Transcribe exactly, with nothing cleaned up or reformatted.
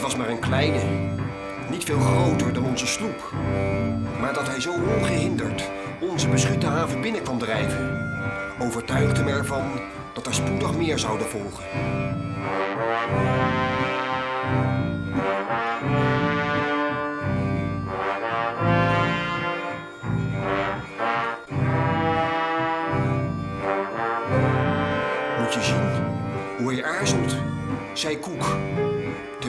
was maar een kleine, niet veel groter dan onze sloep. Maar dat hij zo ongehinderd onze beschutte haven binnen kwam drijven, overtuigde me ervan dat er spoedig meer zouden volgen. Moet je zien hoe hij aarzelt, zei Koek,